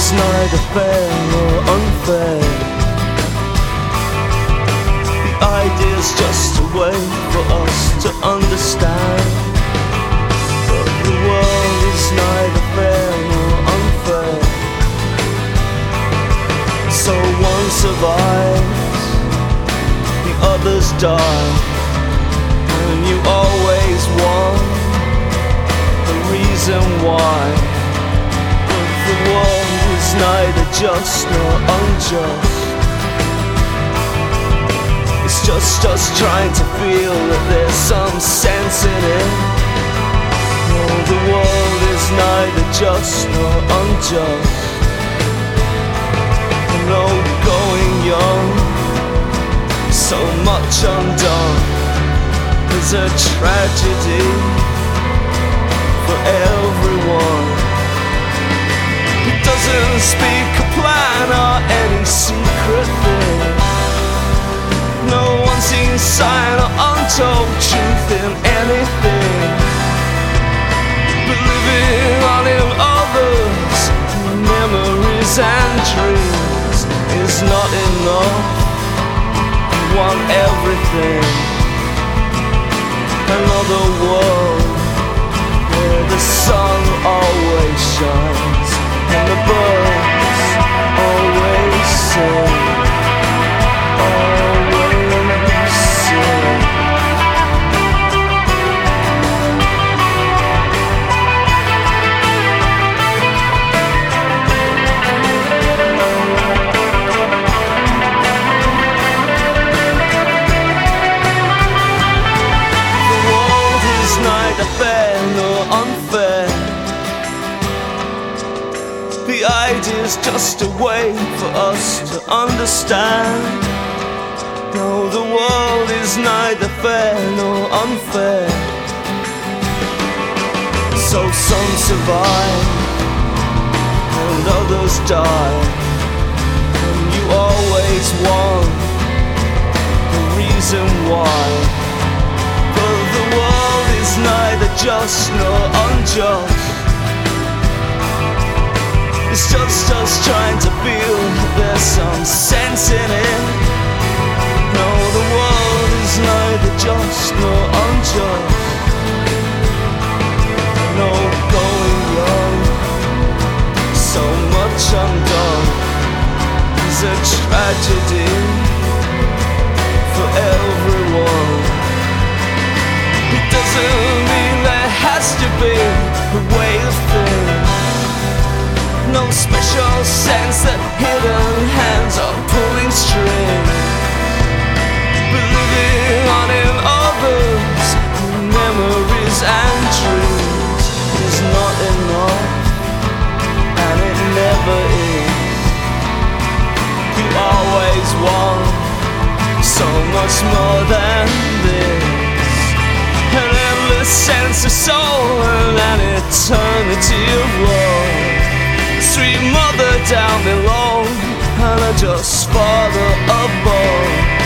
is neither fair nor unfair. The idea's just a way for us to understand, but the world is neither fair nor unfair. So one survives, the others die, and you always want the reason why. But the world is neither just nor unjust. It's just us trying to feel that there's some sense in it. No, the world is neither just nor unjust. No, going young, so much undone, is a tragedy for everyone. It doesn't speak a plan or any secret thing. No one sees sign or untold truth in anything. But living on in others' memories and dreams is not enough. You want everything. Another world where the sun always shines and the birds always sing. Always sing. Neither fair nor unfair. The idea's just a way for us to understand. No, the world is neither fair nor unfair. So some survive and others die, and you always want the reason why. But the world is neither just nor unjust. It's just us trying to feel there's some sense in it. No, the world is neither just nor unjust. No, going young, so much undone, is a tragedy for everyone. It doesn't mean there has to be a way of things. No special sense that hidden hands are pulling strings. But living on in others' memories and dreams is not enough, and it never is. You always want so much more than this. An endless sense of soul and an eternity of love. Sweet mother down below and a just father above.